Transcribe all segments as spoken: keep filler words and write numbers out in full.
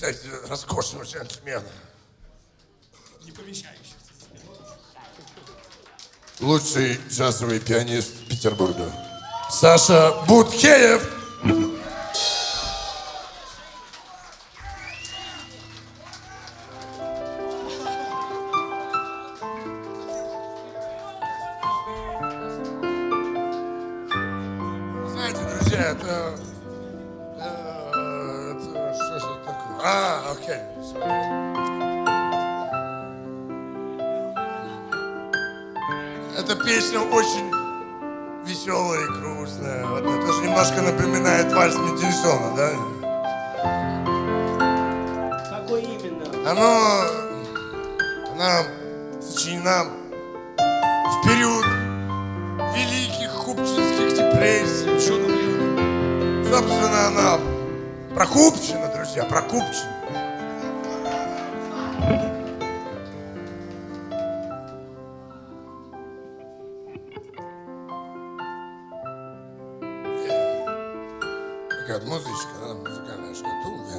Кстати, роскошного джентльмена. Не помещающийся. Лучший джазовый пианист Петербурга. Саша Будкеев. Знаете, друзья, это... э, это что же это такое? А, окей. Эта песня очень веселая и грустная. Вот это же немножко напоминает вальс Мендельсона, да? Какой именно? Оно, она сочинена в период великих купчинских депрессий. Что там, блин? Собственно, она про Купчино, друзья, про Купчино. Такая музычка, да, музыкальная шкатулка.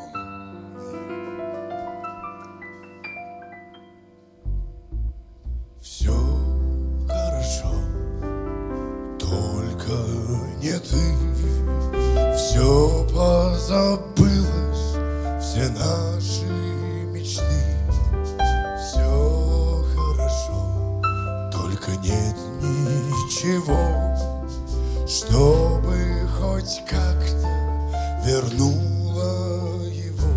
Все хорошо, только не ты. Все позабылось, все наши мечты. Все хорошо, только нет ничего, чтобы хоть как-то вернула его.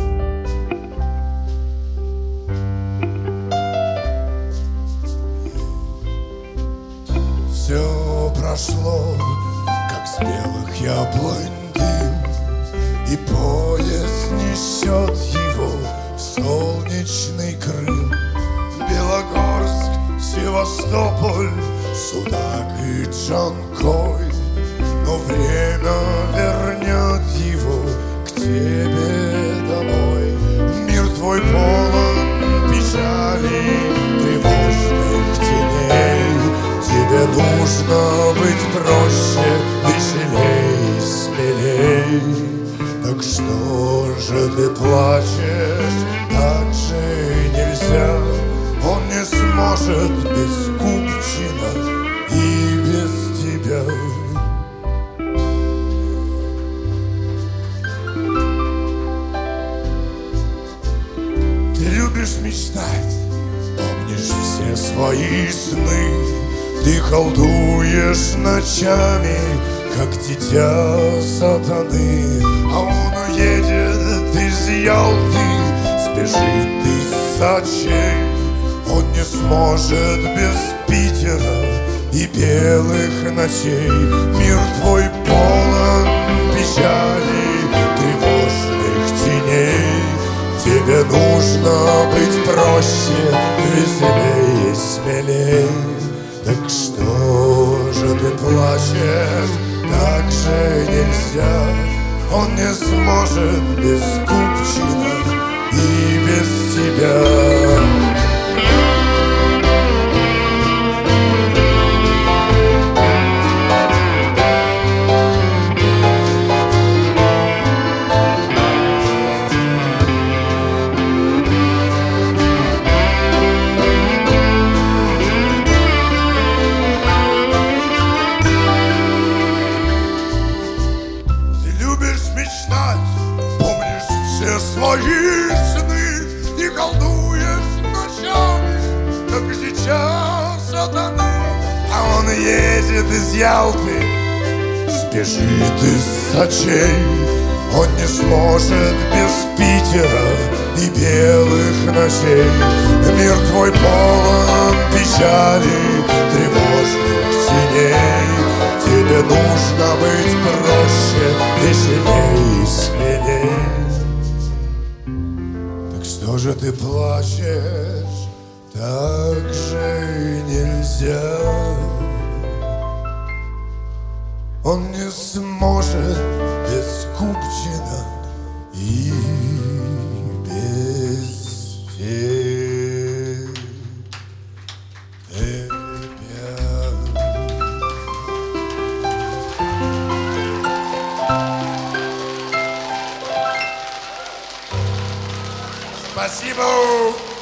Все прошло, как с белых яблонь дым, и поезд несет его в солнечный Крым. Белогорск, Севастополь, Судак и Джанкой. Но время вернет его к тебе домой. Мир твой полон печали, тревожных теней. Тебе нужно быть проще, веселей, смелей. Так что же ты плачешь? Так же нельзя. Он не сможет без Купчина и без тебя. Ты любишь мечтать, помнишь все свои сны. Ты колдуешь ночами, как дитя сатаны. А он уедет из Ялты, спешит из Сочи. Он не сможет без Питера и белых ночей. Мир твой полон печали, тревожных теней. Тебе нужно быть проще, веселее, смелей. Так что же ты плачешь? Так же нельзя. Он не сможет без Купчина и без тебя. Свои сны и колдуешь ночами, как дитя сатаны. А он едет из Ялты, спешит из Сочей. Он не сможет без Питера и белых ночей. Мир твой полон печали, тревожных теней. Тебе нужно быть проще, веселей, смелей. Что же ты плачешь? Так же нельзя. Он не сможет без Купчина и без тебя. Спасибо.